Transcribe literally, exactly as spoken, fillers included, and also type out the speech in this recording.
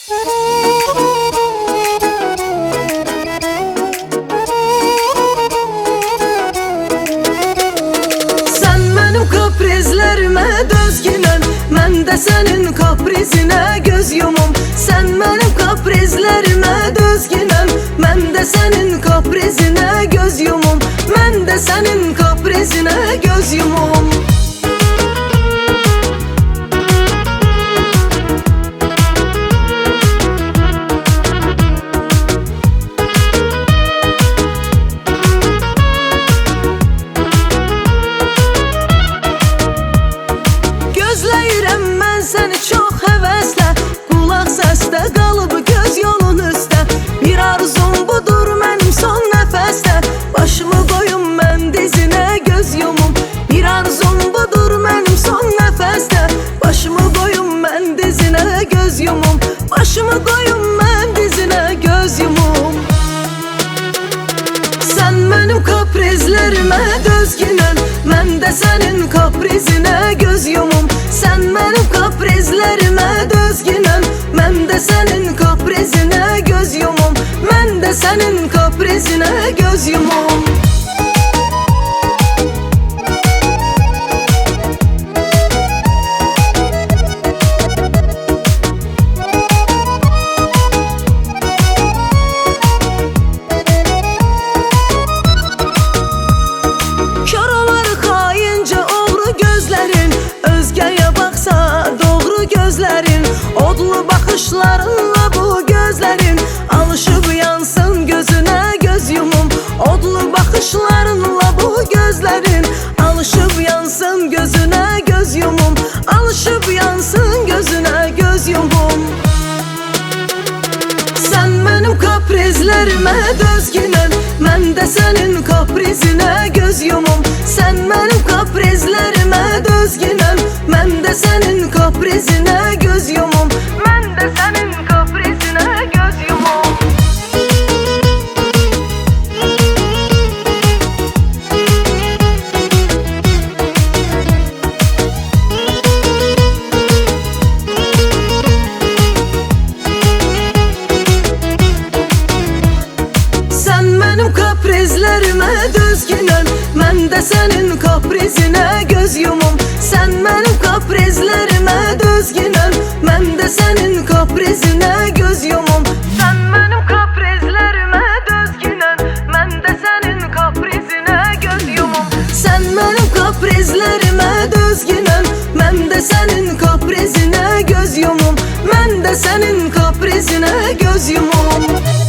Kaprizlerime dözgünəm, mən də sənin kaprizinə göz yumum. Sən mənim kaprizlərimə dözgünəm, mən də sənin kaprizinə göz yumum. Mən də sənin kaprizinə göz yumum. Gözləyirəm mən səni çox həvəslə, qulaq səsdə qalıb göz yolun üstə. Bir arzum budur mənim son nəfəsdə, başımı qoyum mən dizinə göz yumum. Bir arzum budur mənim son nəfəsdə, başımı qoyum mən dizinə göz yumum. Başımı qoyum mən dizinə göz yumum. Sən mənim kaprizlərimə dözgünəm, mən də sənin kaprizinə göz yumum. Sən mənim kaprizlərimə dözgünəm, mən də sənin kaprizinə göz yumum. Mən də sənin kaprizinə göz yumum. Odlu baxışlarınla bu gözlərin alışıb yansın gözünə göz yumum. Odlu baxışlarınla bu gözlərin alışıb yansın gözünə göz yumum. Alışıb yansın gözünə göz yumum. Sən mənim kaprizlərimə dözgünəm, mən də sənin kaprizinə göz yumum. Sən mənim kaprizlərimə dözgünəm, mən də sənin kaprizinə göz yumum. Mən də sənin kaprizinə göz yumum. Sən mənim kaprizlərimə dözgünəm, mən də sənin kaprizinə göz yumum. Sən mənim kaprizlərimə dözgünəm, mən də sənin kaprizinə göz yumum. Sən mənim kaprizlərimə dözgünəm, mən də sənin kaprizinə göz yumum. Sən mənim kaprizlərimə dözgünəm, mən də sənin kaprizinə göz yumum. Mən də sənin kaprizinə göz yumum.